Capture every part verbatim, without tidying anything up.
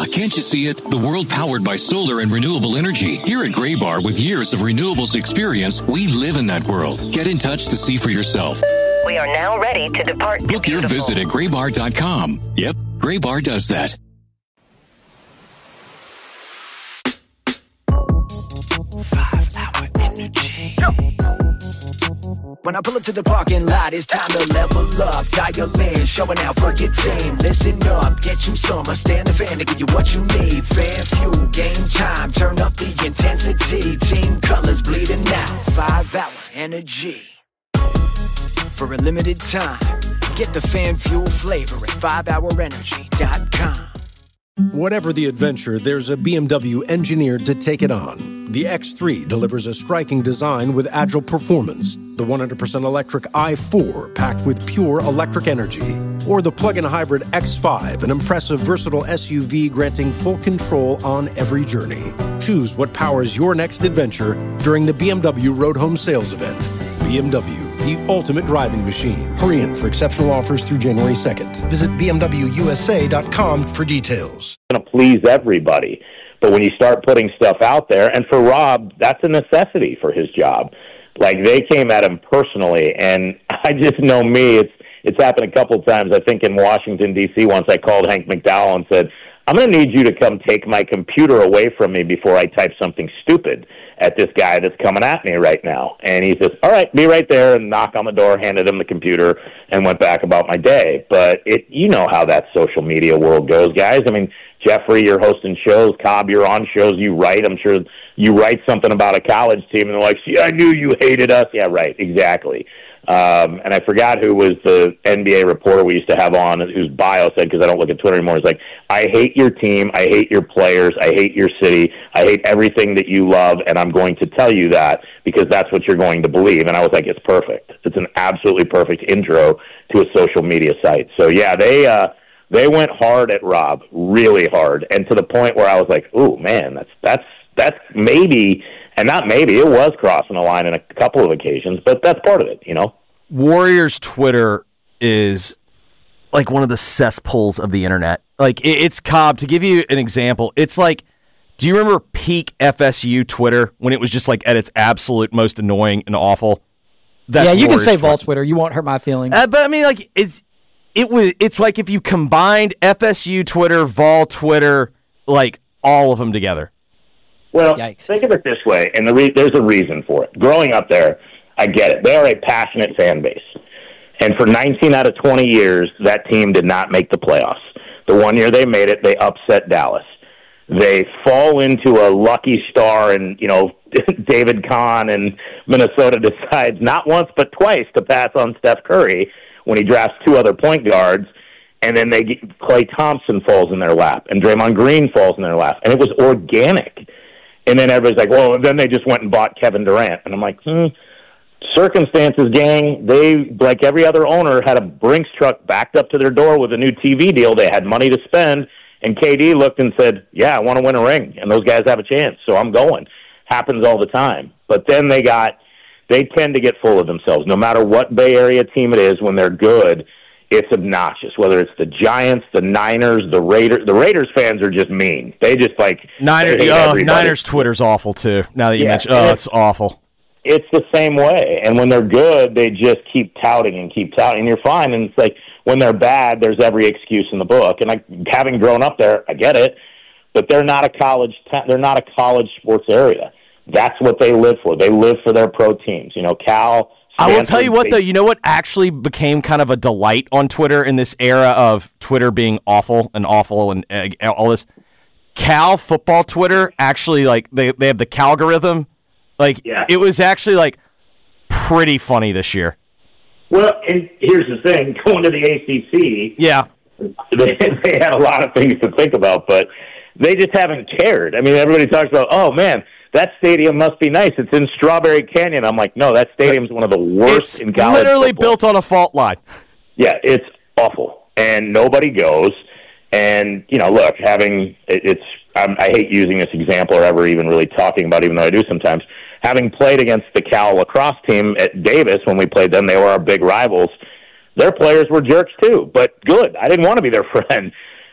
can't you see it? The world powered by solar and renewable energy. Here at Graybar, with years of renewables experience, we live in that world. Get in touch to see for yourself. We are now ready to depart. Book your visit at graybar dot com. Yep, Graybar does that. Five hour energy. When I pull up to the parking lot, it's time to level up. Dial in, showing out for your team. Listen up, get you some. I stand the fan to give you what you need. Fan fuel, game time. Turn up the intensity. Team colors bleeding out. Five hour energy. For a limited time, get the fan fuel flavor at five hour energy dot com. Whatever the adventure, there's a B M W engineered to take it on. The X three delivers a striking design with agile performance. The one hundred percent electric i four packed with pure electric energy. Or the plug-in hybrid X five, an impressive, versatile S U V granting full control on every journey. Choose what powers your next adventure during the B M W Road Home Sales Event. B M W, the ultimate driving machine. Hurry in for exceptional offers through January second. Visit b m w u s a dot com for details. Going to please everybody. But when you start putting stuff out there, and for Rob, that's a necessity for his job. Like, they came at him personally, and I just know me. It's it's happened a couple of times. I think in Washington, D C, once I called Hank McDowell and said, I'm going to need you to come take my computer away from me before I type something stupid at this guy that's coming at me right now. And he says, all right, be right there, and knocked on the door, handed him the computer, and went back about my day. But it, you know how that social media world goes, guys. I mean, Jeffrey, you're hosting shows. Cobb, you're on shows. You write. I'm sure you write something about a college team, and they're like, see, I knew you hated us. Yeah, right, exactly. Um, and I forgot who was the N B A reporter we used to have on, whose bio said, because I don't look at Twitter anymore, it's like, I hate your team, I hate your players, I hate your city, I hate everything that you love, and I'm going to tell you that because that's what you're going to believe. And I was like, it's perfect. It's an absolutely perfect intro to a social media site. So, yeah, they uh, they went hard at Rob, really hard, and to the point where I was like, ooh, man, that's that's that's maybe... And not maybe, it was crossing the line on a couple of occasions, but that's part of it, you know? Warriors Twitter is like one of the cesspools of the internet. Like, it's Cobb. To give you an example, it's like, do you remember peak F S U Twitter when it was just like at its absolute most annoying and awful? That's yeah, you Warriors can say Vol Twitter. You won't hurt my feelings. Uh, but I mean, like, it's it was it's like if you combined F S U Twitter, Vol Twitter, like all of them together. Well, Yikes. Think of it this way, and the re- there's a reason for it. Growing up there, I get it. They are a passionate fan base. And for nineteen out of twenty years, that team did not make the playoffs. The one year they made it, they upset Dallas. They fall into a lucky star, and, you know, David Kahn and Minnesota decides not once but twice to pass on Steph Curry when he drafts two other point guards. And then they get, Klay Thompson falls in their lap, and Draymond Green falls in their lap. And it was organic. And then everybody's like, well, then they just went and bought Kevin Durant. And I'm like, hmm, circumstances, gang. They, like every other owner, had a Brinks truck backed up to their door with a new T V deal. They had money to spend. And K D looked and said, yeah, I want to win a ring. And those guys have a chance, so I'm going. Happens all the time. But then they got, they tend to get full of themselves. No matter what Bay Area team it is, when they're good, it's obnoxious, whether it's the Giants, the Niners, the Raiders. The Raiders fans are just mean. They just like Niners. Oh, Niners Twitter's awful too. Now that you yeah, mention, oh, it's, it's awful. It's the same way. And when they're good, they just keep touting and keep touting, and you're fine. And it's like when they're bad, there's every excuse in the book. And like having grown up there, I get it. But they're not a college. They're not a college sports area. That's what they live for. They live for their pro teams. You know, Cal. I will tell you what, though, you know what actually became kind of a delight on Twitter in this era of Twitter being awful and awful and uh, all this? Cal football Twitter actually, like, they, they have the Calgorithm. Like, yeah. It was actually, like, pretty funny this year. Well, and here's the thing. Going to the A C C, yeah, they, they had a lot of things to think about, but they just haven't cared. I mean, everybody talks about, oh, man, that stadium must be nice. It's in Strawberry Canyon. I'm like, no, that stadium's one of the worst it's in college literally football. Built on a fault line. Yeah, it's awful, and nobody goes. And, you know, look, having it, it's I'm, I hate using this example or ever even really talking about it, even though I do sometimes. Having played against the Cal lacrosse team at Davis when we played them, they were our big rivals. Their players were jerks too, but good. I didn't want to be their friend.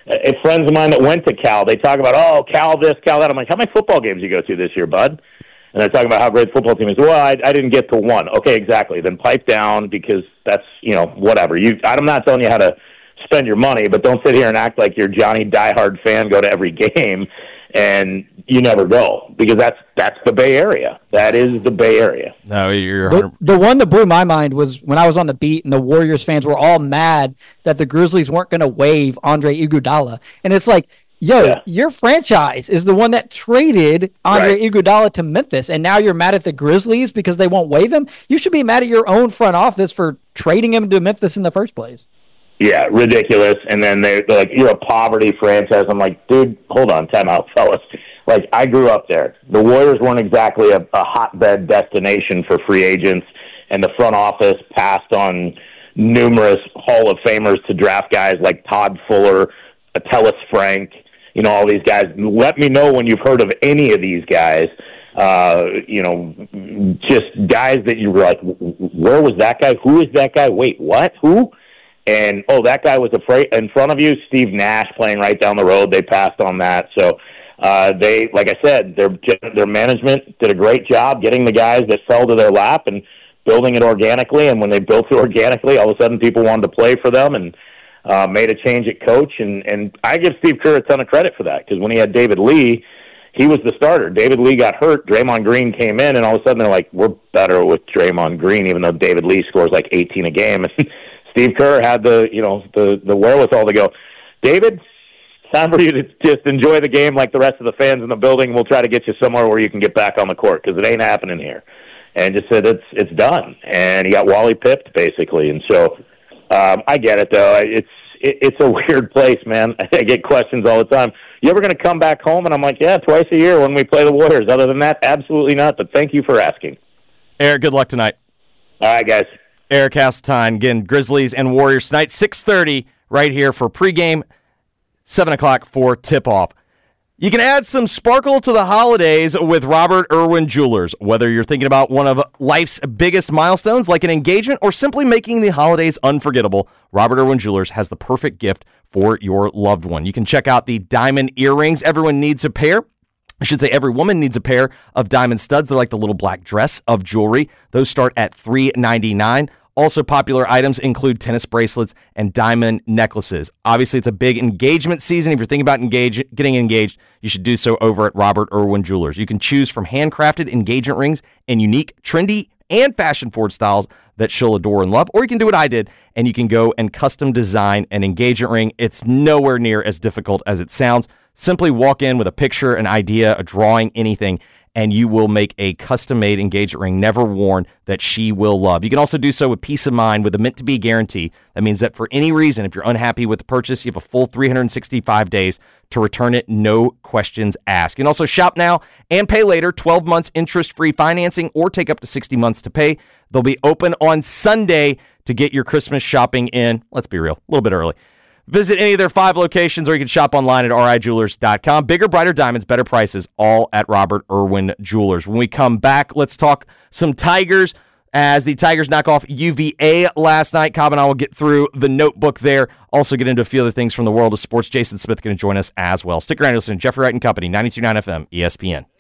uh, friends of mine that went to Cal, they talk about, oh, Cal this, Cal that. I'm like, how many football games you go to this year, bud? And they're talking about how great the football team is. Well, I, I didn't get to one. Okay, exactly. Then pipe down because that's, you know, whatever. You, I'm not telling you how to spend your money, but don't sit here and act like you're Johnny diehard fan, go to every game, and you never go, because that's that's the Bay Area. That is the Bay Area. No, you're the, the one that blew my mind was when I was on the beat and the Warriors fans were all mad that the Grizzlies weren't going to waive Andre Iguodala. And it's like, yo, yeah. your franchise is the one that traded Andre right. Iguodala to Memphis, and now you're mad at the Grizzlies because they won't waive him? You should be mad at your own front office for trading him to Memphis in the first place. Yeah, ridiculous. And then they're, they're like, you're a poverty franchise. I'm like, dude, hold on, time out, fellas. Like, I grew up there. The Warriors weren't exactly a, a hotbed destination for free agents, and the front office passed on numerous Hall of Famers to draft guys like Todd Fuller, Atellus Frank, you know, all these guys. Let me know when you've heard of any of these guys. Uh, you know, just guys that you were like, where was that guy? Who is that guy? Wait, what? Who? And, oh, that guy was afraid in front of you, Steve Nash playing right down the road. They passed on that. So uh, they, like I said, their their management did a great job getting the guys that fell to their lap and building it organically. And when they built it organically, all of a sudden people wanted to play for them and uh, made a change at coach. And, and I give Steve Kerr a ton of credit for that, because when he had David Lee, he was the starter. David Lee got hurt. Draymond Green came in, and all of a sudden they're like, we're better with Draymond Green, even though David Lee scores like eighteen a game. Steve Kerr had the, you know, the, the wherewithal to go, David, it's time for you to just enjoy the game like the rest of the fans in the building. We'll try to get you somewhere where you can get back on the court, because it ain't happening here. And just said it's it's done. And he got Wally pipped, basically. And so um, I get it, though. It's it, it's a weird place, man. I get questions all the time. You ever going to come back home? And I'm like, yeah, twice a year when we play the Warriors. Other than that, absolutely not. But thank you for asking. Eric, good luck tonight. All right, guys. Eric Hasseltine, again, Grizzlies and Warriors tonight, six thirty, right here for pregame, seven o'clock for tip-off. You can add some sparkle to the holidays with Robert Irwin Jewelers. Whether you're thinking about one of life's biggest milestones, like an engagement, or simply making the holidays unforgettable, Robert Irwin Jewelers has the perfect gift for your loved one. You can check out the diamond earrings. Everyone needs a pair. I should say every woman needs a pair of diamond studs. They're like the little black dress of jewelry. Those start at three ninety-nine. Also popular items include tennis bracelets and diamond necklaces. Obviously, it's a big engagement season. If you're thinking about engage, getting engaged, you should do so over at Robert Irwin Jewelers. You can choose from handcrafted engagement rings in unique, trendy, and fashion-forward styles that she'll adore and love. Or you can do what I did, and you can go and custom design an engagement ring. It's nowhere near as difficult as it sounds. Simply walk in with a picture, an idea, a drawing, anything, and you will make a custom-made engagement ring, never worn, that she will love. You can also do so with peace of mind with a meant-to-be guarantee. That means that for any reason, if you're unhappy with the purchase, you have a full three hundred sixty-five days to return it, no questions asked. You can also shop now and pay later, twelve months interest-free financing, or take up to sixty months to pay. They'll be open on Sunday to get your Christmas shopping in. Let's be real, a little bit early. Visit any of their five locations, or you can shop online at R I jewelers dot com. Bigger, brighter diamonds, better prices, all at Robert Irwin Jewelers. When we come back, let's talk some Tigers as the Tigers knock off U V A last night. Cobb and I will get through the notebook there. Also get into a few other things from the world of sports. Jason Smith going to join us as well. Stick around and listen to Jeffrey Wright and Company, ninety-two point nine F M, E S P N.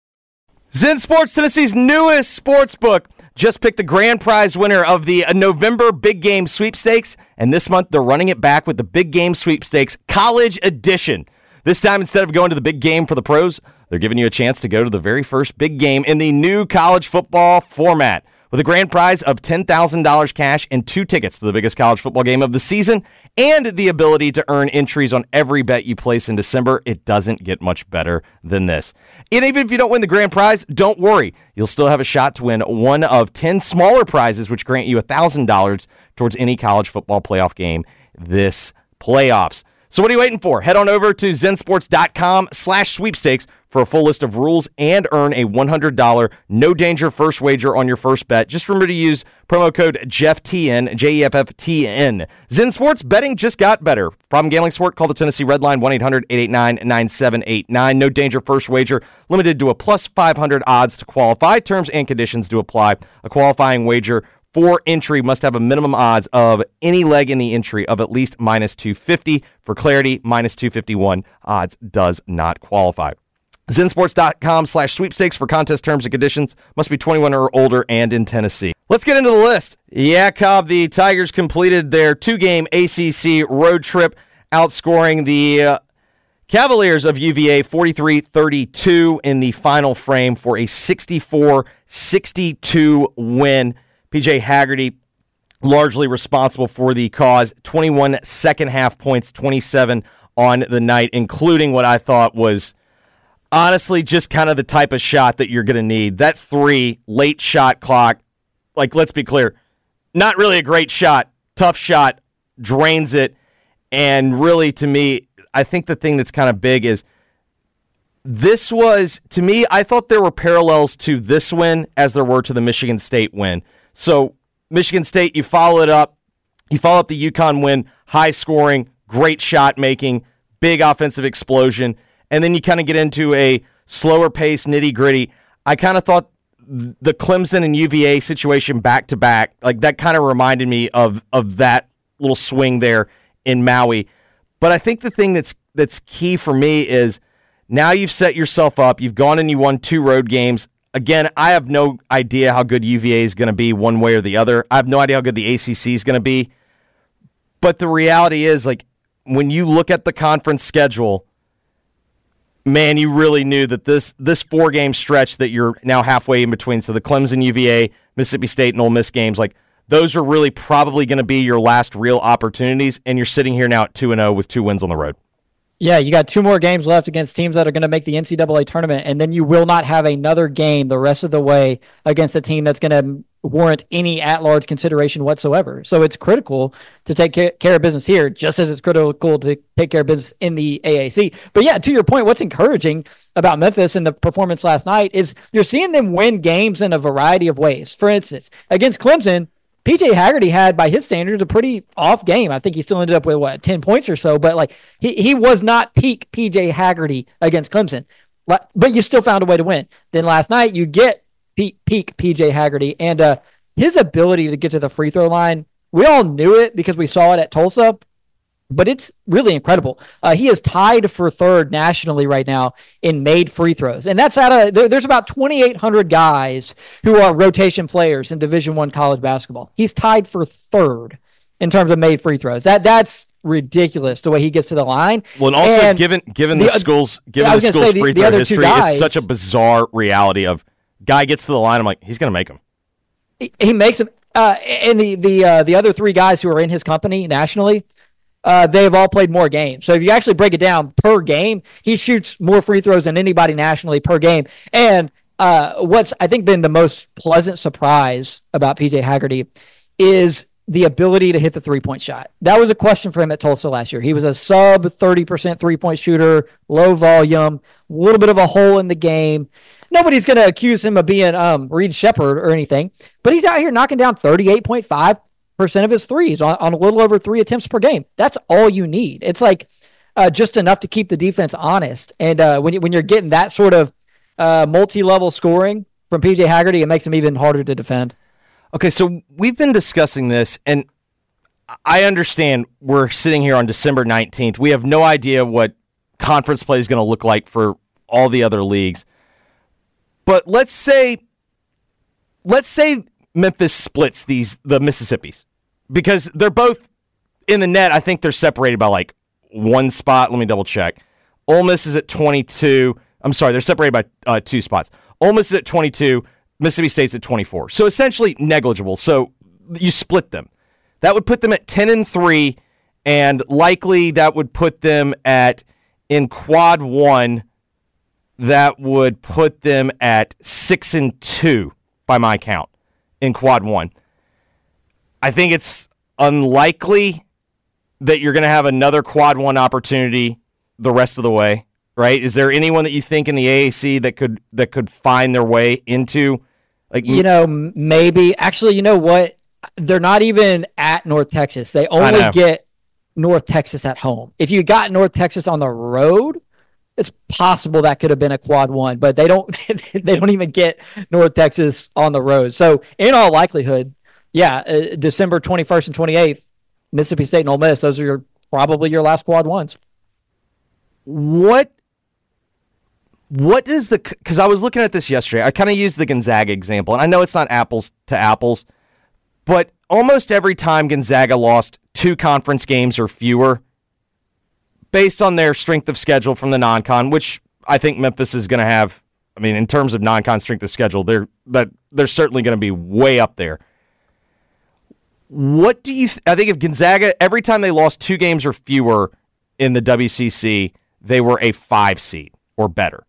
Zen Sports, Tennessee's newest sports book, just picked the grand prize winner of the November Big Game Sweepstakes, and this month they're running it back with the Big Game Sweepstakes College Edition. This time, instead of going to the big game for the pros, they're giving you a chance to go to the very first big game in the new college football format. With a grand prize of ten thousand dollars cash and two tickets to the biggest college football game of the season, and the ability to earn entries on every bet you place in December, it doesn't get much better than this. And even if you don't win the grand prize, don't worry. You'll still have a shot to win one of ten smaller prizes, which grant you one thousand dollars towards any college football playoff game this playoffs. So what are you waiting for? Head on over to zen sports dot com slash sweepstakes for a full list of rules and earn a one hundred dollars no-danger first wager on your first bet. Just remember to use promo code JEFFTN, J E F F T N. Zen Sports, betting just got better. Problem gambling sport? Call the Tennessee Red Line, one eight hundred eight eight nine nine seven eight nine. No-danger first wager, limited to a plus five hundred odds to qualify. Terms and conditions do apply. A qualifying wager for entry must have a minimum odds of any leg in the entry of at least minus two fifty. For clarity, minus two fifty-one odds does not qualify. Zensports.com slash sweepstakes for contest terms and conditions. Must be twenty-one or older and in Tennessee. Let's get into the list. Yeah, Cobb, the Tigers completed their two-game A C C road trip, outscoring the uh, Cavaliers of U V A forty-three thirty-two in the final frame for a sixty-four sixty-two win. P J Haggerty largely responsible for the cause. twenty-one second-half points, twenty-seven on the night, including what I thought was honestly just kind of the type of shot that you're going to need. That three, late shot clock, like, let's be clear, not really a great shot. Tough shot, drains it, and really, to me, I think the thing that's kind of big is this was, to me, I thought there were parallels to this win as there were to the Michigan State win. So Michigan State, you follow it up. You follow up the UConn win, high scoring, great shot making, big offensive explosion, and then you kind of get into a slower pace, nitty gritty. I kind of thought the Clemson and U V A situation back to back, like that kind of reminded me of of that little swing there in Maui. But I think the thing that's that's key for me is now you've set yourself up. You've gone and you won two road games. Again, I have no idea how good U V A is going to be one way or the other. I have no idea how good the A C C is going to be. But the reality is, like, when you look at the conference schedule, man, you really knew that this this four-game stretch that you're now halfway in between, so the Clemson, U V A, Mississippi State, and Ole Miss games, like, those are really probably going to be your last real opportunities, and you're sitting here now at two and oh with two wins on the road. Yeah, you got two more games left against teams that are going to make the N C double A tournament, and then you will not have another game the rest of the way against a team that's going to warrant any at-large consideration whatsoever. So it's critical to take care of business here, just as it's critical to take care of business in the A A C. But yeah, to your point, what's encouraging about Memphis and the performance last night is you're seeing them win games in a variety of ways. For instance, against Clemson, P J Haggerty had, by his standards, a pretty off game. I think he still ended up with, what, ten points or so, but like he, he was not peak P J Haggerty against Clemson, but you still found a way to win. Then last night, you get peak, peak P J Haggerty, and uh, his ability to get to the free throw line, we all knew it because we saw it at Tulsa, but it's really incredible. Uh, he is tied for third nationally right now in made free throws. And that's out of, there, there's about twenty-eight hundred guys who are rotation players in Division I college basketball. He's tied for third in terms of made free throws. That That's ridiculous the way he gets to the line. Well, and also and given given the, the school's given the school's free the, throw the history, guys, it's such a bizarre reality of guy gets to the line, I'm like, he's going to make him. He, he makes him. Uh, and the, the, uh, the other three guys who are in his company nationally, Uh, they've all played more games. So if you actually break it down per game, he shoots more free throws than anybody nationally per game. And uh, what's, I think, been the most pleasant surprise about P J Haggerty is the ability to hit the three-point shot. That was a question for him at Tulsa last year. He was a sub thirty percent three-point shooter, low volume, a little bit of a hole in the game. Nobody's going to accuse him of being um, Reed Shepherd or anything, but he's out here knocking down thirty-eight point five percent of his threes on, on a little over three attempts per game. That's all you need. It's like uh, just enough to keep the defense honest. And uh, when, you, when you're getting that sort of uh, multi-level scoring from P J Haggerty, it makes him even harder to defend. Okay, so we've been discussing this, and I understand we're sitting here on December nineteenth. We have no idea what conference play is going to look like for all the other leagues. But let's say, let's say Memphis splits these the Mississippis, because they're both in the net. I think they're separated by like one spot. Let me double check. Ole Miss is at twenty-two. I'm sorry, they're separated by uh, two spots. Ole Miss is at twenty-two. Mississippi State's at twenty-four. So essentially negligible. So you split them. That would put them at ten and three, and likely that would put them at, in quad one, that would put them at six and two by my count in quad one. I think it's unlikely that you're going to have another quad one opportunity the rest of the way, right? Is there anyone that you think in the A A C that could that could find their way into, like, you know, maybe actually, you know what? They're not even at North Texas. They only get North Texas at home. If you got North Texas on the road, it's possible that could have been a quad one, but they don't they don't even get North Texas on the road. So in all likelihood, yeah, uh, December twenty-first and twenty-eighth, Mississippi State and Ole Miss, those are your, probably your last quad ones. What what is the, because I was looking at this yesterday, I kind of used the Gonzaga example, and I know it's not apples to apples, but almost every time Gonzaga lost two conference games or fewer, based on their strength of schedule from the non-con, which I think Memphis is going to have, I mean, in terms of non-con strength of schedule, they're, but they're certainly going to be way up there. What do you, th- I think if Gonzaga, every time they lost two games or fewer in the W C C, they were a five seed or better.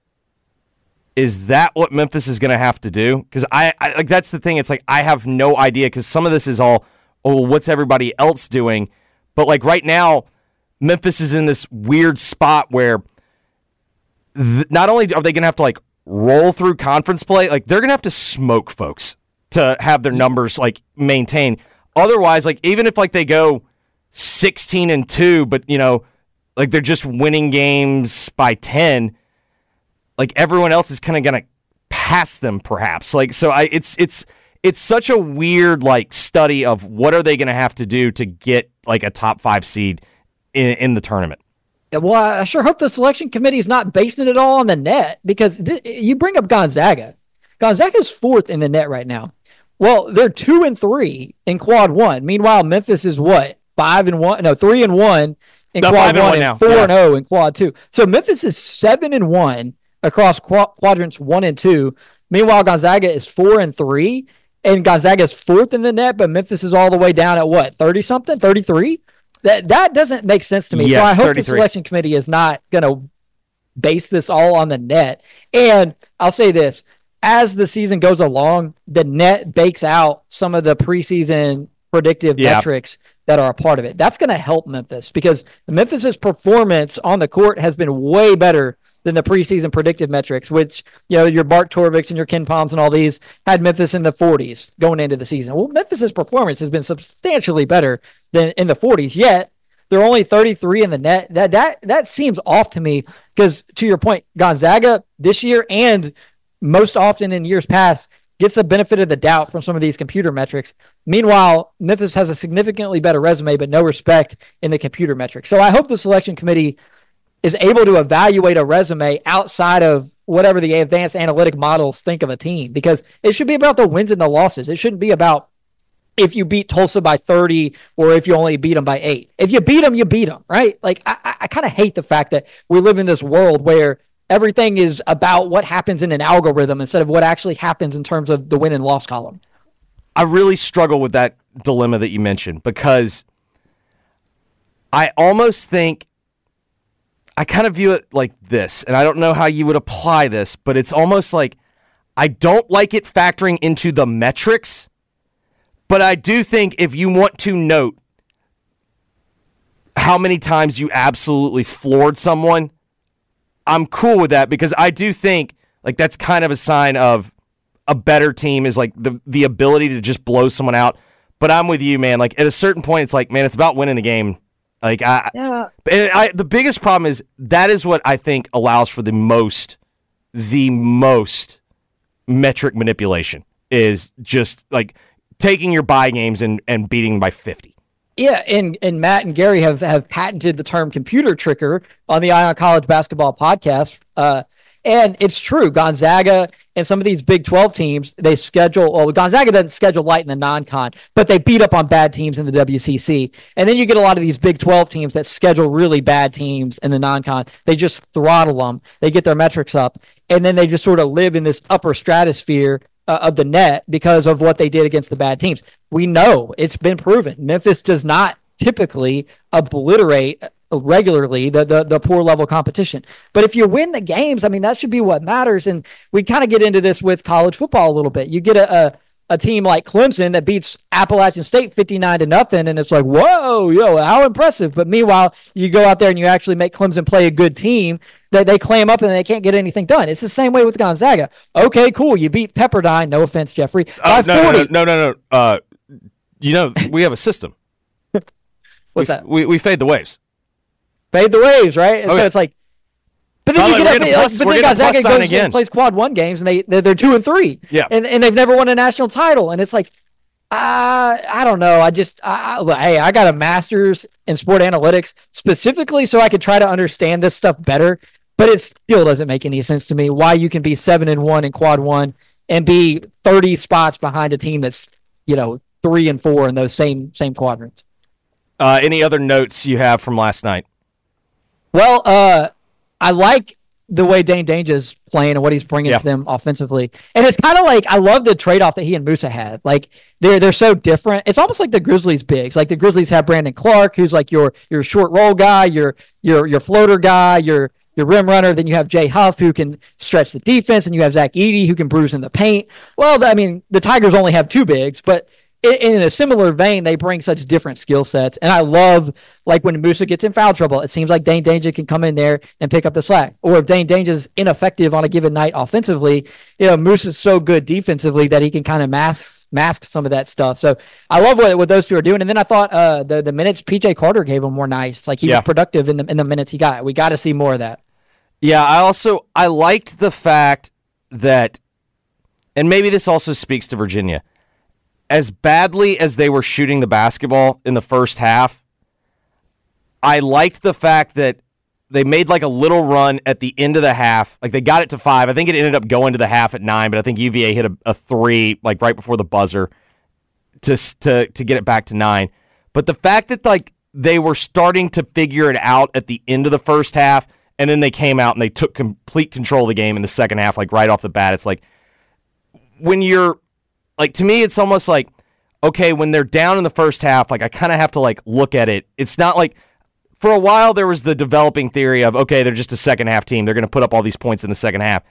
Is that what Memphis is going to have to do? Because I, I like that's the thing. It's like I have no idea because some of this is all, oh, what's everybody else doing? But like right now, Memphis is in this weird spot where th- not only are they going to have to like roll through conference play, like they're going to have to smoke folks to have their numbers like maintained. Otherwise, like even if like they go sixteen and two, but you know, like they're just winning games by ten, like everyone else is kind of going to pass them perhaps. Like, so I, it's, it's, it's such a weird like study of what are they going to have to do to get like a top five seed in, in the tournament. Yeah, well, I sure hope the selection committee is not basing it all on the net because th- you bring up Gonzaga. Gonzaga's fourth in the net right now. Well, they're two and three in quad one. Meanwhile, Memphis is what? Five and one? No, three and one in no, quad one one and, and one four yeah. and oh in quad two. So Memphis is seven and one across qu- quadrants one and two. Meanwhile, Gonzaga is four and three, and Gonzaga is fourth in the net, but Memphis is all the way down at what? thirty something? thirty-three? That that doesn't make sense to me. Yes, so I hope thirty-three. The selection committee is not going to base this all on the net. And I'll say this. As the season goes along, the net bakes out some of the preseason predictive yeah. metrics that are a part of it. That's going to help Memphis because Memphis's performance on the court has been way better than the preseason predictive metrics, which, you know, your Bart Torviks and your Ken Palms and all these had Memphis in the forties going into the season. Well, Memphis's performance has been substantially better than in the forties, yet they're only thirty-three in the net. That that that seems off to me because, to your point, Gonzaga this year and most often in years past gets the benefit of the doubt from some of these computer metrics. Meanwhile, Memphis has a significantly better resume, but no respect in the computer metrics. So I hope the selection committee is able to evaluate a resume outside of whatever the advanced analytic models think of a team, because it should be about the wins and the losses. It shouldn't be about if you beat Tulsa by thirty or if you only beat them by eight. If you beat them, you beat them, right? Like, I, I kind of hate the fact that we live in this world where everything is about what happens in an algorithm instead of what actually happens in terms of the win and loss column. I really struggle with that dilemma that you mentioned because I almost think I kind of view it like this, and I don't know how you would apply this, but it's almost like I don't like it factoring into the metrics, but I do think if you want to note how many times you absolutely floored someone, I'm cool with that because I do think like that's kind of a sign of a better team is like the the ability to just blow someone out. But I'm with you, man. Like at a certain point, it's like, man, it's about winning the game. Like I, yeah. and I, the biggest problem is that is what I think allows for the most, the most metric manipulation is just like taking your bye games and, and beating them by fifty. Yeah, and, and Matt and Gary have, have patented the term computer tricker on the Ion College Basketball Podcast. Uh, and it's true. Gonzaga and some of these Big twelve teams, they schedule, well, Gonzaga doesn't schedule light in the non-con, but they beat up on bad teams in the W C C. And then you get a lot of these Big twelve teams that schedule really bad teams in the non-con. They just throttle them. They get their metrics up. And then they just sort of live in this upper stratosphere Uh, of the net because of what they did against the bad teams. We know it's been proven. Memphis does not typically obliterate regularly the, the, the poor level competition. But if you win the games, I mean, that should be what matters. And we kind of get into this with college football a little bit. You get a, a, a team like Clemson that beats Appalachian State fifty-nine to nothing. And it's like, whoa, yo, how impressive. But meanwhile, you go out there and you actually make Clemson play a good team. They, they clam up and they can't get anything done. It's the same way with Gonzaga. Okay, cool. You beat Pepperdine. No offense, Jeffrey. Oh, by no, forty. no, no, no, no. Uh, you know, we have a system. What's we, that? We we fade the waves. Fade the waves, right? And okay. So it's like, but then Probably you get we're up, plus, but we're then Gonzaga plus goes and plays quad one games and they they're, they're two and three. Yeah, and and they've never won a national title. And it's like, Uh, I don't know. I just, I, I, hey, I got a master's in sport analytics specifically so I could try to understand this stuff better, but it still doesn't make any sense to me why you can be seven and one in quad one and be thirty spots behind a team that's, you know, three and four in those same, same quadrants. Uh, any other notes you have from last night? Well, uh, I like the way Dane Dange's playing and what he's bringing yeah. to them offensively. And it's kind of like, I love the trade-off that he and Musa had. Like, they're they're so different. It's almost like the Grizzlies bigs. Like, the Grizzlies have Brandon Clark, who's like your your short roll guy, your your your floater guy, your your rim runner. Then you have Jay Huff, who can stretch the defense, and you have Zach Edey, who can bruise in the paint. Well, I mean, the Tigers only have two bigs, but in a similar vein, they bring such different skill sets. And I love, like, when Musa gets in foul trouble, it seems like Dane Dange can come in there and pick up the slack. Or if Dane Dange is ineffective on a given night offensively, you know, Musa's so good defensively that he can kind of mask mask some of that stuff. So I love what, what those two are doing. And then I thought uh, the, the minutes P J Carter gave him were nice. Like, he yeah. was productive in the, in the minutes he got. We got to see more of that. Yeah, I also, I liked the fact that, and maybe this also speaks to Virginia, as badly as they were shooting the basketball in the first half, I liked the fact that they made like a little run at the end of the half. Like, they got it to five. I think it ended up going to the half at nine, but I think U V A hit a, a three like right before the buzzer to to to get it back to nine. But the fact that like they were starting to figure it out at the end of the first half, and then they came out and they took complete control of the game in the second half, like right off the bat. It's like when you're Like, to me, it's almost like, okay, when they're down in the first half, like, I kind of have to, like, look at it. It's not like, for a while, there was the developing theory of, okay, they're just a second-half team. They're going to put up all these points in the second half.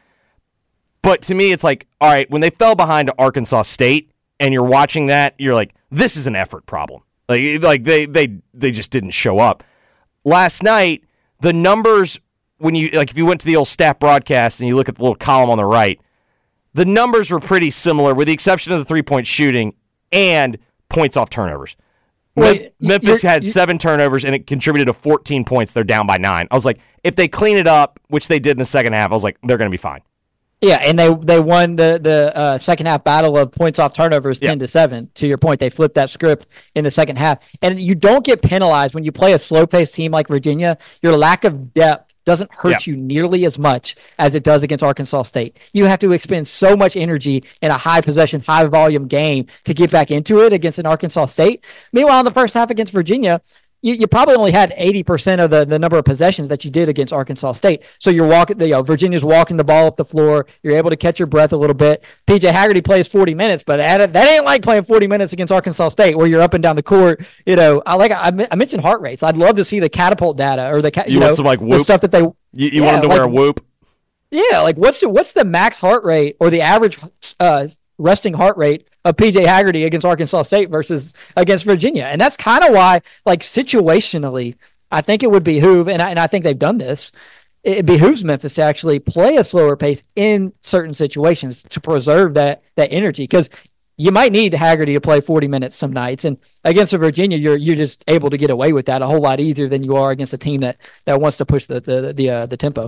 But to me, it's like, all right, when they fell behind to Arkansas State, and you're watching that, you're like, this is an effort problem. Like, like they they they just didn't show up. Last night, the numbers, when you, like, if you went to the old stat broadcast and you look at the little column on the right, the numbers were pretty similar, with the exception of the three-point shooting and points off turnovers. Wait, Memphis had seven turnovers, and it contributed to fourteen points. They're down by nine. I was like, if they clean it up, which they did in the second half, I was like, they're going to be fine. Yeah, and they they won the the uh, second half battle of points off turnovers ten to seven. To your point, they flipped that script in the second half, and you don't get penalized when you play a slow-paced team like Virginia. Your lack of depth doesn't hurt yep. you nearly as much as it does against Arkansas State. You have to expend so much energy in a high possession, high volume game to get back into it against an Arkansas State. Meanwhile, in the first half against Virginia, you, you probably only had eighty percent of the, the number of possessions that you did against Arkansas State. So you're walking, you know, Virginia's walking the ball up the floor. You're able to catch your breath a little bit. P J Haggerty plays forty minutes, but that, that ain't like playing forty minutes against Arkansas State where you're up and down the court. You know, I like I, I mentioned heart rates. I'd love to see the catapult data or the you, you know want some, like, whoop? The stuff that they you, you yeah, want them to like, wear a whoop. Yeah, like what's the, what's the max heart rate or the average uh, resting heart rate of P J Haggerty against Arkansas State versus against Virginia? And that's kind of why, like, situationally, I think it would behoove, and I, and I think they've done this, it behooves Memphis to actually play a slower pace in certain situations to preserve that that energy, because you might need Haggerty to play forty minutes some nights, and against a Virginia, you're you're just able to get away with that a whole lot easier than you are against a team that, that wants to push the the the, uh, the tempo.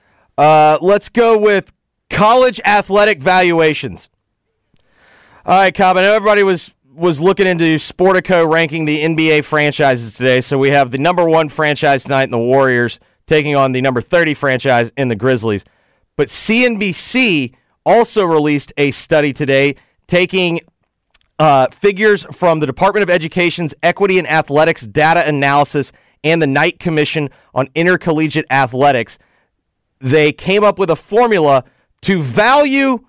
Uh, let's go with college athletic valuations. All right, Cobb, I know everybody was, was looking into Sportico ranking the N B A franchises today, so we have the number one franchise tonight in the Warriors taking on the number thirty franchise in the Grizzlies. But C N B C also released a study today taking uh, figures from the Department of Education's Equity and Athletics Data Analysis and the Knight Commission on Intercollegiate Athletics. They came up with a formula to value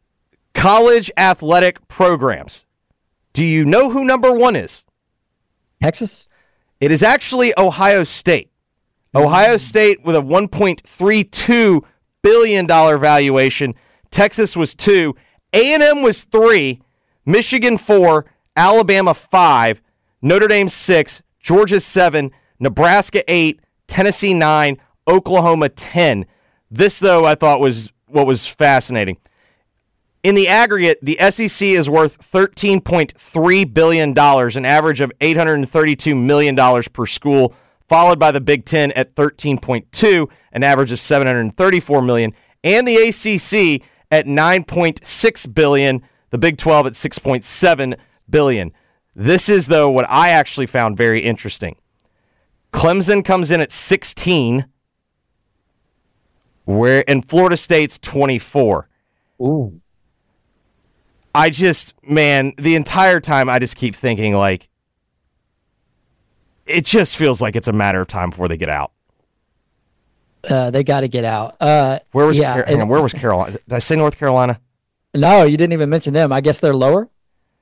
college athletic programs. Do you know who number one is? Texas? It is actually Ohio State. Mm-hmm. Ohio State with a one point three two billion dollars valuation. Texas was two. A and M was three. Michigan four. Alabama five. Notre Dame six. Georgia seven. Nebraska eight. Tennessee nine. Oklahoma ten. This, though, I thought was what was fascinating. In the aggregate, the S E C is worth thirteen point three billion dollars, an average of eight hundred thirty-two million dollars per school, followed by the Big Ten at thirteen point two, an average of seven hundred thirty-four million dollars, and the A C C at nine point six billion dollars, the Big twelve at six point seven billion. This is, though, what I actually found very interesting. Clemson comes in at sixteen, where and Florida State's twenty-four. Ooh. I just, man, the entire time I just keep thinking, like, it just feels like it's a matter of time before they get out. Uh, they got to get out. Uh, where was yeah, Car- hang on, where was Carolina? Did I say North Carolina? No, you didn't even mention them. I guess they're lower.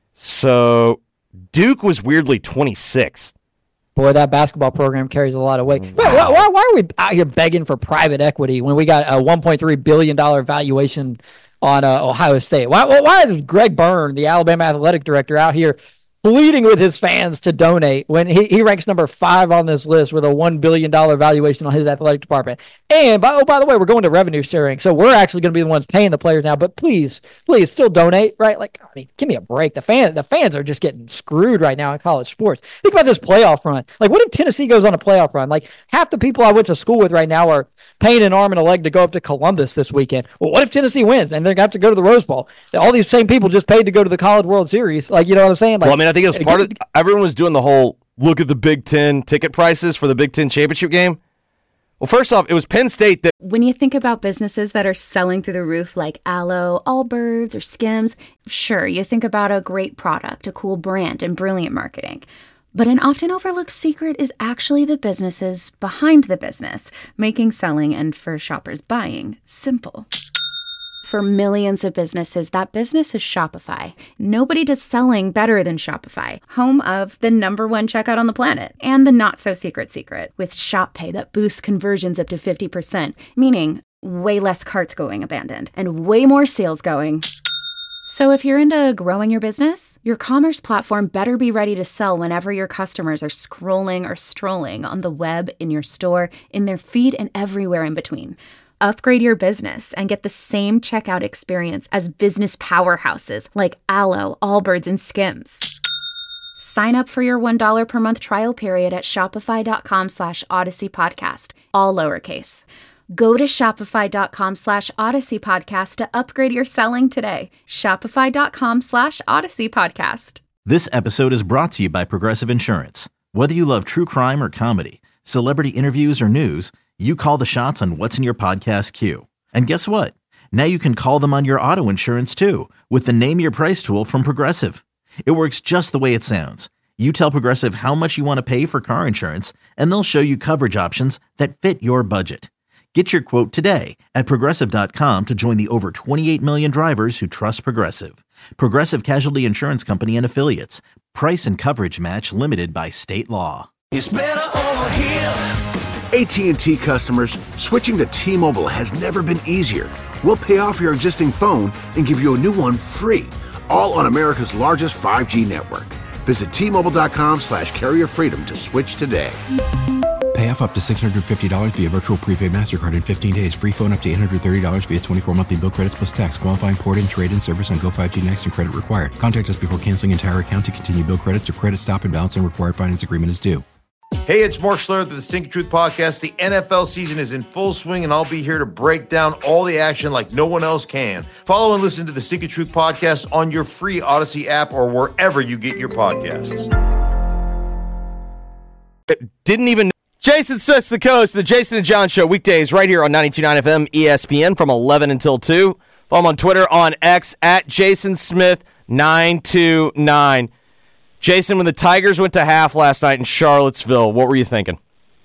So Duke was weirdly twenty-six. Boy, that basketball program carries a lot of weight. Wow. Why, why, why are we out here begging for private equity when we got a one point three billion dollars valuation on uh, Ohio State? Why, why is Greg Byrne, the Alabama athletic director, out here pleading with his fans to donate when he, he ranks number five on this list with a one billion dollars valuation on his athletic department? And, by, oh, by the way, we're going to revenue sharing, so we're actually going to be the ones paying the players now, but please, please still donate, right? Like, I mean, give me a break. The fan, the fans are just getting screwed right now in college sports. Think about this playoff run. Like, what if Tennessee goes on a playoff run? Like, half the people I went to school with right now are paying an arm and a leg to go up to Columbus this weekend. Well, what if Tennessee wins and they're going to have to go to the Rose Bowl? All these same people just paid to go to the College World Series. Like, you know what I'm saying? Like, well, I mean, I think it was part of everyone was doing the whole look at the Big Ten ticket prices for the Big Ten championship game. Well, first off, it was Penn State that. When you think about businesses that are selling through the roof like Aloe, Allbirds, or Skims, sure, you think about a great product, a cool brand, and brilliant marketing. But an often overlooked secret is actually the businesses behind the business, making selling and for shoppers buying simple. For millions of businesses, that business is Shopify. Nobody does selling better than Shopify, home of the number one checkout on the planet, and the not-so-secret secret, with Shop Pay that boosts conversions up to fifty percent, meaning way less carts going abandoned, and way more sales going. So if you're into growing your business, your commerce platform better be ready to sell whenever your customers are scrolling or strolling on the web, in your store, in their feed, and everywhere in between. Upgrade your business and get the same checkout experience as business powerhouses like Aloe, Allbirds, and Skims. Sign up for your one dollar per month trial period at shopify.com slash Odyssey Podcast, all lowercase. Go to shopify.com slash Odyssey Podcast to upgrade your selling today. Shopify.com slash Odyssey Podcast. This episode is brought to you by Progressive Insurance. Whether you love true crime or comedy, celebrity interviews or news, you call the shots on what's in your podcast queue. And guess what? Now you can call them on your auto insurance too with the Name Your Price tool from Progressive. It works just the way it sounds. You tell Progressive how much you want to pay for car insurance, and they'll show you coverage options that fit your budget. Get your quote today at Progressive dot com to join the over twenty-eight million drivers who trust Progressive. Progressive Casualty Insurance Company and Affiliates. Price and coverage match limited by state law. It's better over here. A T and T customers, switching to T-Mobile has never been easier. We'll pay off your existing phone and give you a new one free, all on America's largest five G network. Visit T-Mobile.com slash carrier freedom to switch today. Pay off up to six hundred fifty dollars via virtual prepaid MasterCard in fifteen days. Free phone up to eight hundred thirty dollars via twenty-four monthly bill credits plus tax. Qualifying port and trade-in service on Go five G Next and credit required. Contact us before canceling entire account to continue bill credits or credit stop and balance and required finance agreement is due. Hey, it's Mark Schlereth of the Stinking Truth Podcast. The N F L season is in full swing, and I'll be here to break down all the action like no one else can. Follow and listen to the Stinking Truth Podcast on your free Odyssey app or wherever you get your podcasts. Didn't even... Jason Smith's the coast, the Jason and John Show, weekdays right here on ninety-two point nine F M E S P N from eleven until two. Follow him on Twitter, on X, at Jason Smith nine two nine. Jason, when the Tigers went to half last night in Charlottesville, what were you thinking?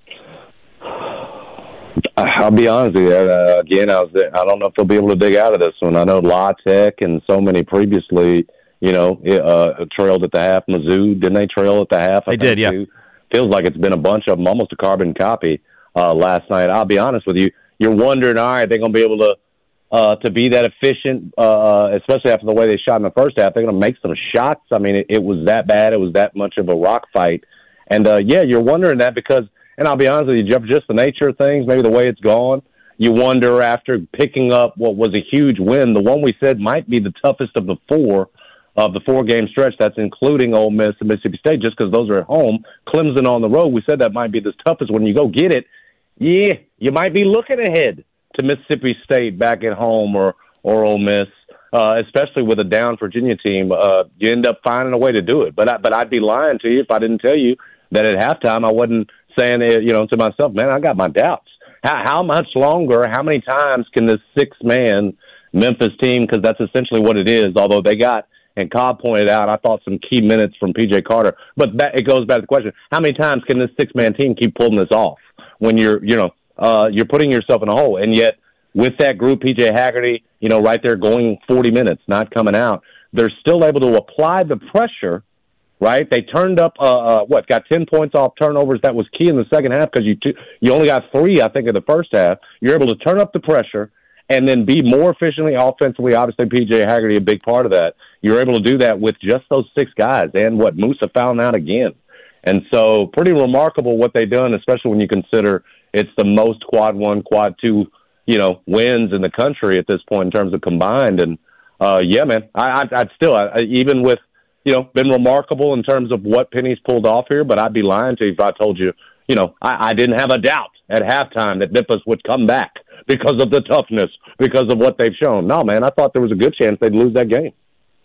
I'll be honest with you. Uh, again, I was. I don't know if they'll be able to dig out of this one. I know La Tech and so many previously, you know, uh, trailed at the half. Mizzou, didn't they trail at the half? I they did, yeah. Too? Feels like it's been a bunch of them, almost a carbon copy uh, last night. I'll be honest with you. You're wondering, all right, they're going to be able to uh, to be that efficient, uh, especially after the way they shot in the first half. They're going to make some shots. I mean, it, it was that bad. It was that much of a rock fight. And, uh, yeah, you're wondering that because, and I'll be honest with you, just the nature of things, maybe the way it's gone, you wonder after picking up what was a huge win, the one we said might be the toughest of the four, of the four-game stretch, that's including Ole Miss and Mississippi State, just because those are at home. Clemson on the road, we said that might be the toughest. When you go get it, yeah, you might be looking ahead to Mississippi State back at home or, or Ole Miss. uh, especially with a down Virginia team, uh, you end up finding a way to do it. But I, but I'd be lying to you if I didn't tell you that at halftime I wasn't saying, you know, to myself, man, I got my doubts. How, how much longer, how many times can this six-man Memphis team, because that's essentially what it is, although they got, and Cobb pointed out, I thought some key minutes from P J Carter, but that, it goes back to the question, how many times can this six-man team keep pulling this off when you're, you know, uh, you're putting yourself in a hole? And yet, with that group, P J Haggerty, you know, right there going forty minutes, not coming out, they're still able to apply the pressure, right? They turned up, uh, uh, what, got ten points off turnovers. That was key in the second half because you t- you only got three, I think, in the first half. You're able to turn up the pressure and then be more efficiently offensively. Obviously, P J Haggerty, a big part of that. You're able to do that with just those six guys. And what, Musa found out again. And so pretty remarkable what they've done, especially when you consider it's the most quad one, quad two, you know, wins in the country at this point in terms of combined. And, uh, yeah, man, I, I, I'd still, I, even with, you know, been remarkable in terms of what Penny's pulled off here, but I'd be lying to you if I told you, you know, I, I didn't have a doubt at halftime that Memphis would come back because of the toughness, because of what they've shown. No, man, I thought there was a good chance they'd lose that game.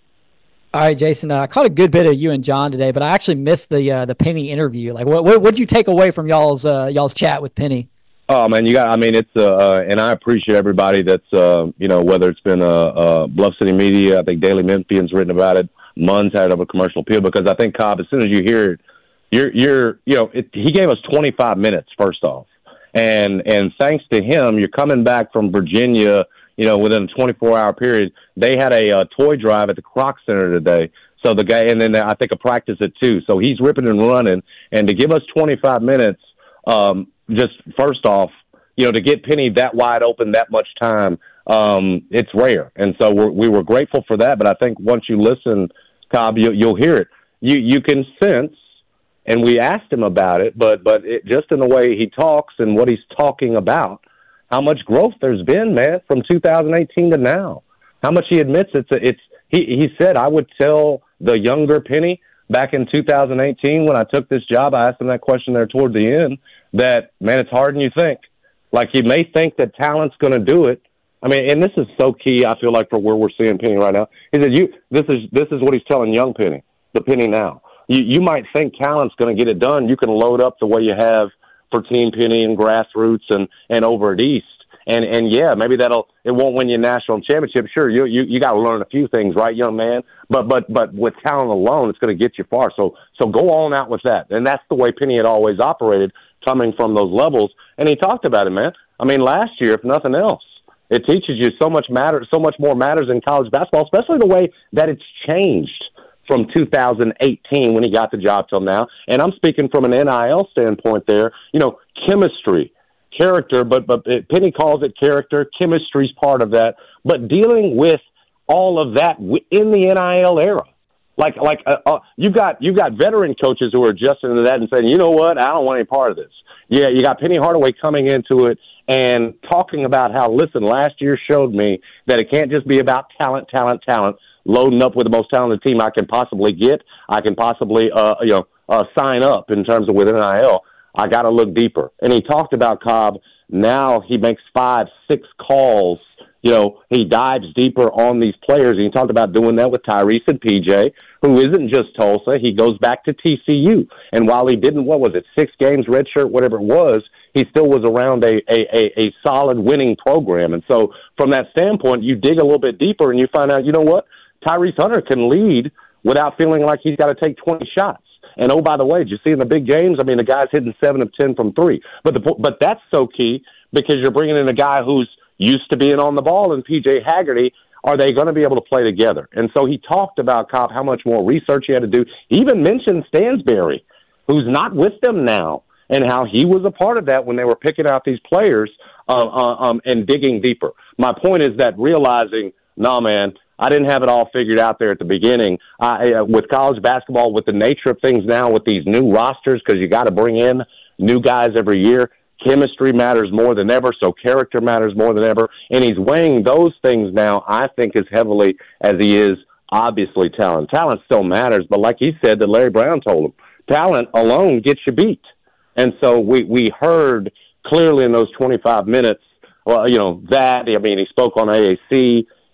All right, Jason, uh, I caught a good bit of you and John today, but I actually missed the uh, the Penny interview. Like, what what did you take away from y'all's uh, y'all's chat with Penny? Oh man, you got. I mean, it's uh, uh, and I appreciate everybody that's uh, you know, whether it's been uh, uh, Bluff City Media, I think Daily Memphian's written about it. Munn's had a commercial appeal because I think Cobb, as soon as you hear it, you're you're you know, it, he gave us twenty-five minutes first off, and and thanks to him, you're coming back from Virginia. You know, within a twenty-four hour period, they had a uh, toy drive at the Kroc Center today. So the guy, and then I think a practice at two. So he's ripping and running, and to give us twenty-five minutes, um, just first off, you know, to get Penny that wide open that much time, um, it's rare. And so we're, we were grateful for that. But I think once you listen, Cobb, you, you'll hear it. You you can sense, and we asked him about it, but but it, just in the way he talks and what he's talking about, how much growth there's been, man, from two thousand eighteen to now. How much he admits it's a, it's he he said, I would tell the younger Penny back in two thousand eighteen when I took this job, I asked him that question there toward the end, that, man, it's harder than you think. Like, you may think that talent's going to do it. I mean, and this is so key, I feel like, for where we're seeing Penny right now. He said, you this is this is what he's telling young Penny, the Penny now. You you might think talent's going to get it done. You can load up the way you have for Team Penny and grassroots and, and over at East. And, and yeah, maybe that'll, it won't win you a national championship. Sure, you, you, you got to learn a few things, right, young man? But, but, but with talent alone, it's going to get you far. So, so go on out with that. And that's the way Penny had always operated, coming from those levels. And he talked about it, man. I mean, last year, if nothing else, it teaches you so much matter, so much more matters in college basketball, especially the way that it's changed from two thousand eighteen when he got the job till now. And I'm speaking from an N I L standpoint there, you know, chemistry, character, but but Penny calls it character. Chemistry's part of that. But dealing with all of that in the N I L era, like like uh, uh, you've got you've got veteran coaches who are adjusting to that and saying, you know what, I don't want any part of this. Yeah, you got Penny Hardaway coming into it and talking about how, listen, last year showed me that it can't just be about talent, talent, talent. Loading up with the most talented team I can possibly get, I can possibly uh, you know uh, sign up in terms of with N I L. I got to look deeper. And he talked about Cobb. Now he makes five, six calls. You know, he dives deeper on these players. And he talked about doing that with Tyrese and P J, who isn't just Tulsa. He goes back to T C U. And while he didn't, what was it, six games, redshirt, whatever it was, he still was around a, a, a, a solid winning program. And so from that standpoint, you dig a little bit deeper and you find out, you know what, Tyrese Hunter can lead without feeling like he's got to take twenty shots. And, oh, by the way, did you see in the big games? I mean, the guy's hitting seven of ten from three. But the, but that's so key because you're bringing in a guy who's used to being on the ball, and P J Haggerty. Are they going to be able to play together? And so he talked about, Cobb, how much more research he had to do. He even mentioned Stansberry, who's not with them now, and how he was a part of that when they were picking out these players uh, uh, um, and digging deeper. My point is that realizing, nah, man, I didn't have it all figured out there at the beginning. I, uh, with college basketball, with the nature of things now, with these new rosters, because you got to bring in new guys every year, chemistry matters more than ever, so character matters more than ever. And he's weighing those things now, I think, as heavily as he is, obviously, talent. Talent still matters, but like he said that Larry Brown told him, talent alone gets you beat. And so we, we heard clearly in those twenty-five minutes, well, you know, that, I mean, he spoke on A A C.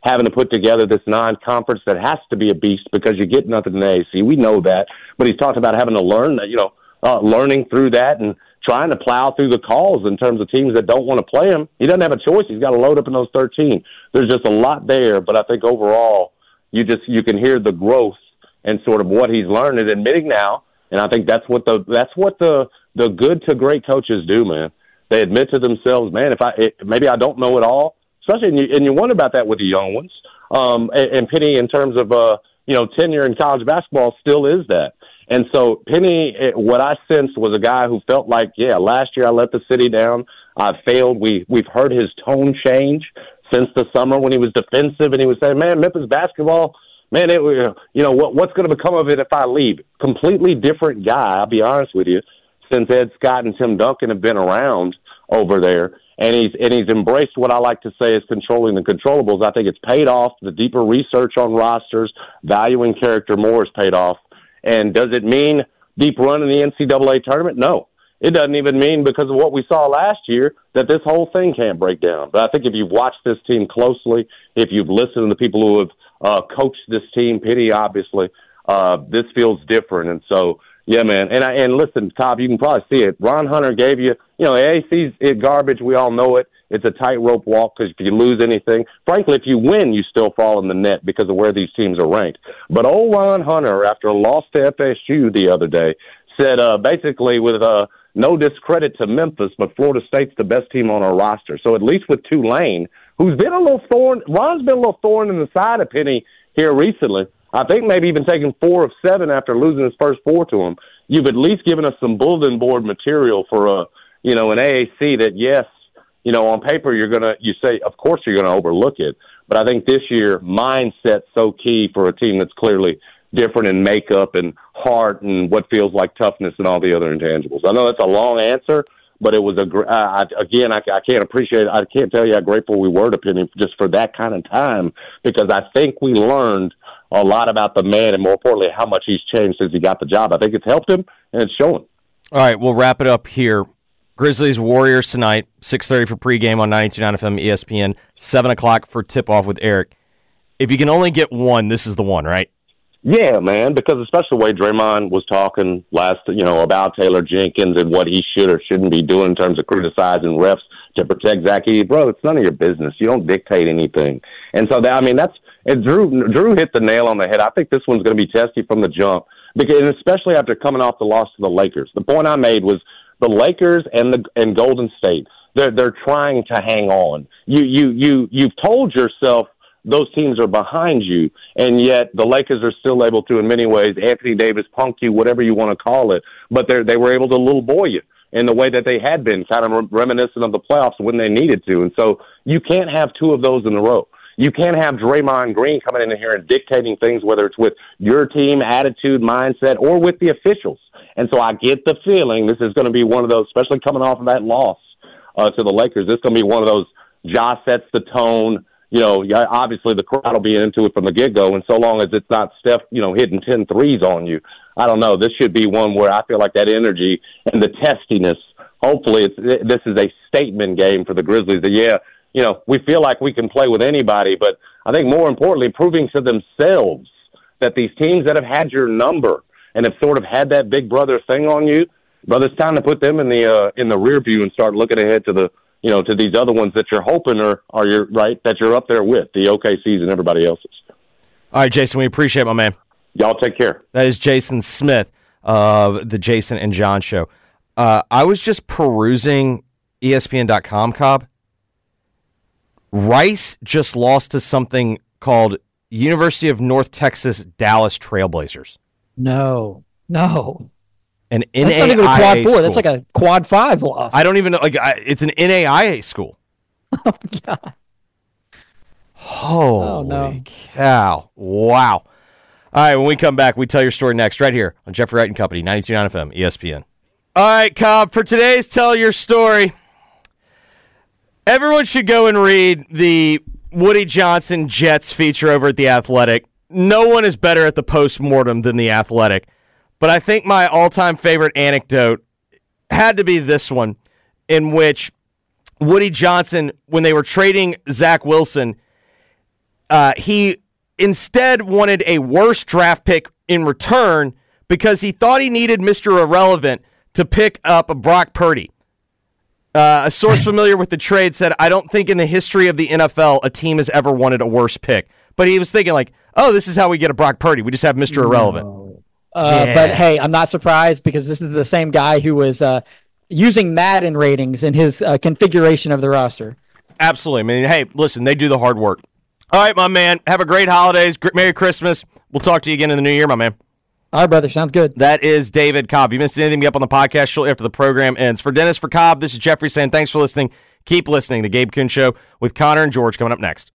having to put together this non-conference that has to be a beast because you get nothing in the A A C. We know that. But he's talked about having to learn that, you know, uh, learning through that and trying to plow through the calls in terms of teams that don't want to play him. He doesn't have a choice. He's got to load up in those thirteen. There's just a lot there, but I think overall you just you can hear the growth and sort of what he's learned and admitting now. And I think that's what the that's what the the good to great coaches do, man. They admit to themselves, man, if I it, maybe I don't know it all, especially and you, and you wonder about that with the young ones. Um, and, and Penny, in terms of uh, you know tenure in college basketball, still is that. And so Penny, it, what I sensed was a guy who felt like, yeah, last year I let the city down. I failed. We we've heard his tone change since the summer when he was defensive and he was saying, man, Memphis basketball. Man, it, you know, what, what's going to become of it if I leave? Completely different guy, I'll be honest with you, since Ed Scott and Tim Duncan have been around over there. And he's and he's embraced what I like to say is controlling the controllables. I think it's paid off. The deeper research on rosters, valuing character more is paid off. And does it mean deep run in the N C double A tournament? No. It doesn't even mean, because of what we saw last year, that this whole thing can't break down. But I think if you've watched this team closely, if you've listened to the people who have Uh, coached this team, Penny, obviously, uh, this feels different. And so, yeah, man. And I, and listen, Cobb, you can probably see it. Ron Hunter gave you, you know, A A C's it garbage. We all know it. It's a tightrope walk because if you lose anything, frankly, if you win, you still fall in the net because of where these teams are ranked. But old Ron Hunter, after a loss to F S U the other day, said uh, basically with uh, no discredit to Memphis, but Florida State's the best team on our roster. So at least with Tulane, who's been a little thorn, Ron's been a little thorn in the side of Penny here recently. I think maybe even taking four of seven after losing his first four to him. You've at least given us some bulletin board material for a, you know, an A A C that, yes, you know, on paper you're gonna, you say, of course you're gonna overlook it. But I think this year mindset's so key for a team that's clearly different in makeup and heart and what feels like toughness and all the other intangibles. I know that's a long answer, but it was a uh, again. I, I can't appreciate. I can't tell you how grateful we were to Penny just for that kind of time, because I think we learned a lot about the man and, more importantly, how much he's changed since he got the job. I think it's helped him and it's showing. All right, we'll wrap it up here. Grizzlies Warriors tonight, six thirty for pregame on ninety-two point nine F M E S P N, seven o'clock for tip off with Eric. If you can only get one, this is the one, right? Yeah, man, because especially the way Draymond was talking last, you know, about Taylor Jenkins and what he should or shouldn't be doing in terms of criticizing refs to protect Zach Edey. Bro, it's none of your business. You don't dictate anything. And so, that, I mean, that's and Drew Drew hit the nail on the head. I think this one's going to be testy from the jump, because and especially after coming off the loss to the Lakers. The point I made was the Lakers and the and Golden State, they're, they're trying to hang on. You, you, you, you've told yourself those teams are behind you, and yet the Lakers are still able to, in many ways, Anthony Davis punk you, whatever you want to call it, but they they were able to little boy you in the way that they had been, kind of reminiscent of the playoffs when they needed to. And so you can't have two of those in a row. You can't have Draymond Green coming in here and dictating things, whether it's with your team, attitude, mindset, or with the officials. And so I get the feeling this is going to be one of those, especially coming off of that loss uh, to the Lakers, this is going to be one of those, Ja sets the tone. You know, obviously the crowd will be into it from the get-go, and so long as it's not Steph, you know, hitting ten threes on you, I don't know. This should be one where I feel like that energy and the testiness, hopefully it's, this is a statement game for the Grizzlies that, yeah, you know, we feel like we can play with anybody, but I think more importantly, proving to themselves that these teams that have had your number and have sort of had that big brother thing on you, brother, it's time to put them in the uh, in the rear view and start looking ahead to the you know, to these other ones that you're hoping are, are your right, that you're up there with, the O K Cs and everybody else's. All right, Jason, we appreciate it, my man. Y'all take care. That is Jason Smith of the Jason and John Show. Uh, I was just perusing E S P N dot com, Cobb. Rice just lost to something called University of North Texas Dallas Trailblazers. No, no. An N A I A That's not even a quad four. School. That's like a quad five loss. I don't even know. Like, I, it's an N A I A school. Oh, God. Holy oh, no. cow. Wow. All right, when we come back, we tell your story next right here on Jeffrey Wright and Company, ninety-two point nine F M, E S P N. All right, Cobb, for today's Tell Your Story, everyone should go and read the Woody Johnson Jets feature over at The Athletic. No one is better at the postmortem than The Athletic. But I think my all-time favorite anecdote had to be this one, in which Woody Johnson, when they were trading Zach Wilson, uh, he instead wanted a worse draft pick in return because he thought he needed Mister Irrelevant to pick up a Brock Purdy. Uh, a source familiar with the trade said, I don't think in the history of the N F L a team has ever wanted a worse pick. But he was thinking like, oh, this is how we get a Brock Purdy. We just have Mister Irrelevant. No. Uh, yeah. But, hey, I'm not surprised because this is the same guy who was uh, using Madden ratings in his uh, configuration of the roster. Absolutely. I mean, hey, listen, they do the hard work. All right, my man. Have a great holidays. Merry Christmas. We'll talk to you again in the new year, my man. All right, brother. Sounds good. That is David Cobb. If you missed anything, be up on the podcast shortly after the program ends. For Dennis, for Cobb, this is Jeffrey saying thanks for listening. Keep listening. The Gabe Kuhn Show with Connor and George coming up next.